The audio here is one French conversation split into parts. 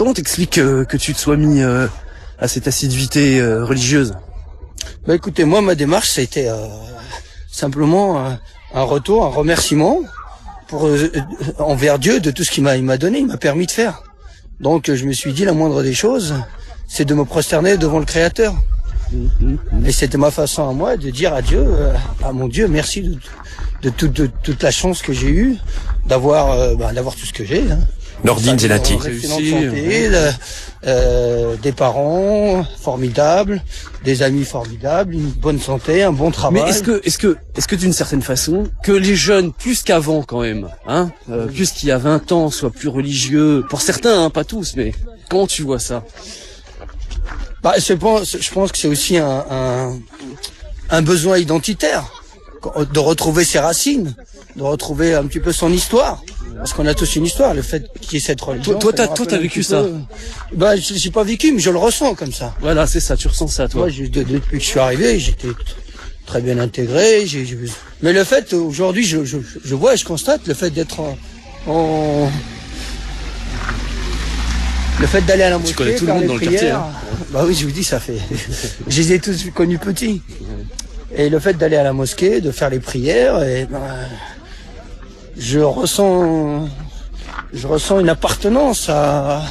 Comment t'expliques que tu te sois mis à cette assiduité religieuse? Bah écoutez, moi ma démarche ça a été simplement un retour, un remerciement pour envers Dieu de tout ce qu'il m'a donné, il m'a permis de faire. Donc je me suis dit la moindre des choses, c'est de me prosterner devant le Créateur. Et c'était ma façon à moi de dire à Dieu, à mon Dieu, merci de toute la chance que j'ai eue d'avoir tout ce que j'ai. Hein. Nordine Zelati. Des parents formidables, des amis formidables, une bonne santé, un bon travail. Mais est-ce que d'une certaine façon, que les jeunes, plus qu'avant quand même, plus qu'il y a 20 ans, soient plus religieux, pour certains, pas tous, mais comment tu vois ça? Je pense que c'est aussi un besoin identitaire, de retrouver ses racines, de retrouver un petit peu son histoire. Parce qu'on a tous une histoire, le fait qu'il y ait cette religion. Toi, t'as vécu ça? J'ai pas vécu, mais je le ressens comme ça. Voilà, c'est ça, tu ressens ça, toi. Moi, depuis que je suis arrivé, j'étais très bien intégré. Mais le fait, aujourd'hui, je vois et je constate le fait d'être le fait d'aller à la mosquée, tu connais tout le monde dans le quartier. Hein. Bah oui, je vous dis, ça fait. Je les ai tous connus petits. Et le fait d'aller à la mosquée, de faire les prières, et je ressens une appartenance à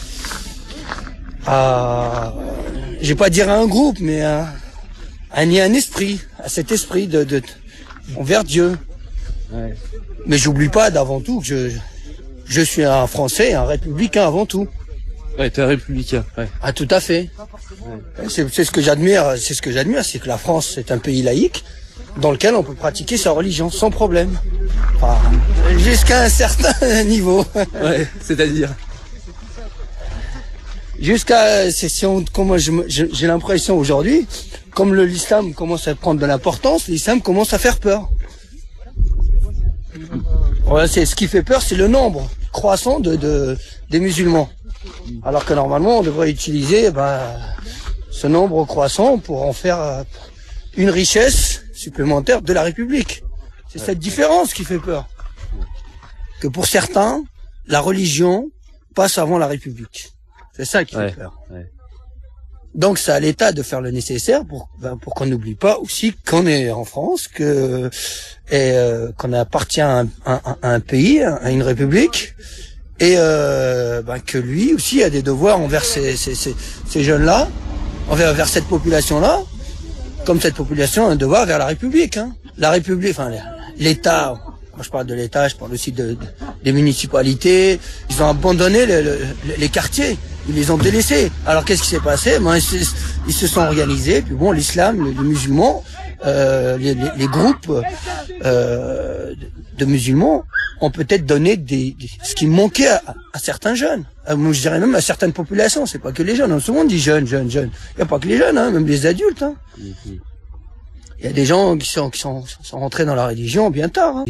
je vais pas dire à un groupe, mais à un esprit, à cet esprit envers Dieu. Ouais. Mais j'oublie pas d'avant tout que je suis un Français, un républicain avant tout. Ouais, t'es un républicain. Ouais. Ah, tout à fait. Ouais. C'est ce que j'admire, c'est que la France c'est un pays laïque dans lequel on peut pratiquer sa religion sans problème. Enfin, jusqu'à un certain niveau. Ouais, c'est-à-dire comment j'ai l'impression aujourd'hui, comme l'islam commence à prendre de l'importance, l'islam commence à faire peur. Voilà, c'est ce qui fait peur, c'est le nombre croissant des musulmans. Alors que normalement, on devrait utiliser ce nombre croissant pour en faire une richesse supplémentaire de la République. C'est cette différence qui fait peur. Que pour certains, la religion passe avant la République. C'est ça qui fait peur. Ouais. Donc c'est à l'État de faire le nécessaire pour qu'on n'oublie pas aussi qu'on est en France, qu'on appartient à un pays, à une République, et que lui aussi a des devoirs envers ces jeunes-là, envers cette population-là, comme cette population a un devoir vers la République. Hein. La République, enfin l'État, quand je parle de l'État, je parle aussi des municipalités, ils ont abandonné les quartiers, ils les ont délaissés. Alors qu'est-ce qui s'est passé? Ils se sont organisés, puis bon, l'islam, les musulmans, les groupes de musulmans ont peut-être donné ce qui manquait à certains jeunes. Moi, je dirais même à certaines populations. C'est pas que les jeunes. Tout le monde dit jeunes. Il n'y a pas que les jeunes, même les adultes. Il y a des gens qui sont rentrés dans la religion bien tard.